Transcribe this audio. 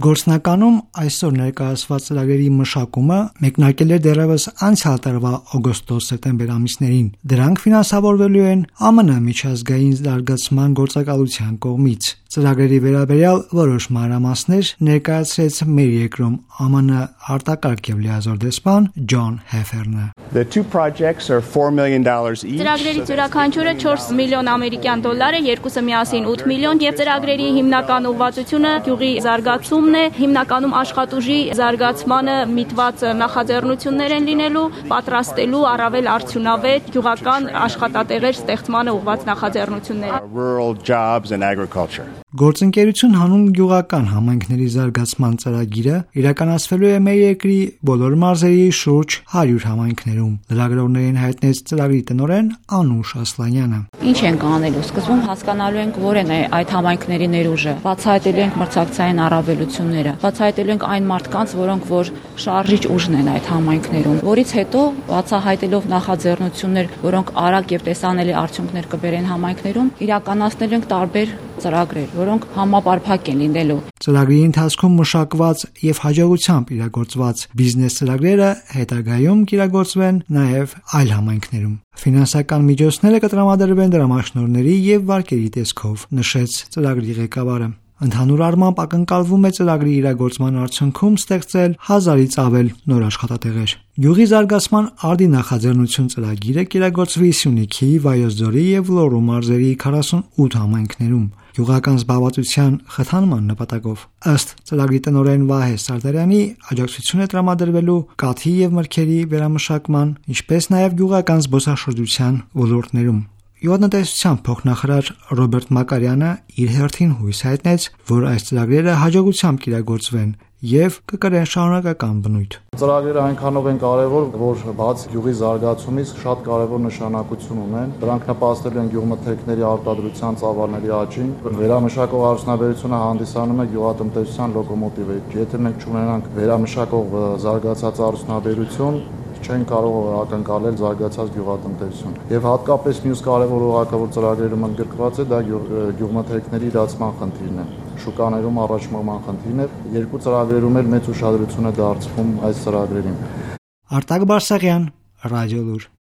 Գործնականում այսօր ներկայացված ծրագրերի մշակումը մեկնարկել է դեռևս անցյալ տարվա օգոստոս-սեպտեմբեր ամիսներին։ Դրանք ֆինանսավորվելու են ԱՄՆ միջազգային զարգացման գործակալության կողմից։ Ծրագրերի վերաբերյալ որոշ մանրամասներ ներկայացրեց մեր երկրում ԱՄՆ արտակարգ եւ լիազոր դեսպան Ջոն Հեֆերնը։ The two projects are $4 million each. Ծրագրերի յուրաքանչյուրը $4 միլիոն ամերիկյան դոլար է, երկուսը միասին $8 միլիոն եւ ծրագրերի հիմնական ուղղվածությունը գյուղի զարգացումն է, հիմնականում աշխատուժի զարգացմանը միտված նախաձեռնություններ են լինելու, պատրաստելու առավել արդյունավետ գյուղական աշխատատեղեր ստեղծմանը ուղղված նախաձեռնություններ։ Rural jobs and agriculture. Գործընկերություն հանուն գյուղական համայնքների զարգացման ծրագիրը իրականացվելու է մեր երկրի բոլոր մարզերի շուրջ 100 համայնքներում։ Լրագրողներին հայտնեց ծրագրի տնօրեն Անուշ Ասլանյանը։ Ինչ ենք անելու։ Սկզբում հասկանալու ենք որ են այդ համայնքների ներուժը։ Բացահայտելու ենք մրցակցային առավելությունները։ Բացահայտելու ենք այն մարդկանց, որոնք որ շարժիչ ուժն են այդ համայնքներում։ Որից հետո բացահայտելով նախաձեռնություններ, որոնք արագ եւ տեսանելի արդյունքներ կբերեն համայնքներում, իրականացնելու ենք տարբեր ծրագրեր, որոնք համապարփակ են լինելու։ Ծրագրի ընթացքում մշակված եւ հաջողությամբ իրագործված բիզնես ծրագրերը հետագայում կիրագործվեն նաեւ այլ համայնքներում։ Ֆինանսական միջոցները կտրամադրվեն դրամաշնորհների եւ վարկերի տեսքով, նշեց ծրագրի ղեկավարը։ Ընդհանուր առմամբ ակնկալվում է ծրագրի իրագործման արդյունքում ստեղծել 1000-ից ավել նոր աշխատատեղեր։ Գյուղի զարգացման արդի նախաձեռնություն ծրագիրը կիրագործվի Սյունիքի, Վայոց ձորի եւ Լոռու մարզերի 48 համայնքներում գյուղական զբաղվածության խթանման նպատակով։ Ըստ ծրագրի տնօրեն Վահե Սարդարյանի, աջակցություն է տրամադրվելու կաթի եւ մրգերի վերամշակման, ինչպես նաեւ գյուղական զբոսաշրջության ոլորտներում։ Գյուղատնտեսության փոխնախարար Ռոբերտ Մակարյանը իր հերթին հույս հայտնեց, որ այս ծրագրերը հաջողությամբ կիրագործվեն եւ կկրեն շարունակական բնույթ։ Ծրագրերը այնքանով են կարևոր, որ բաց գյուղի զարգացումից շատ կարևոր նշանակություն ունեն։ Դրանք նպաստելու են գյուղմթերքների արտադրության ծավալների աճին։ Վերամշակող արդյունաբերությունը հանդիսանում է գյուղատնտեսության լոկոմոտիվը։ Եթե մենք չունենանք վերամշակող զարգացած արդյունաբերություն, չեն կարող ակնկալել զարգացած գյուղատնտեսություն։ Եվ հատկապես մյուս կարևոր օղակավոր ծրագրերում ընդգրկված է դա գյուղմթերքների իրացման խնդիրն է։ Շուկաներում առաջնորման խնդիրն է։ Երկու ծրագրերում էլ մեծ ուշադրություն է դարձվում այս ծրագրերին։ Արտակ Բարսեղյան, Ռադիոլուր։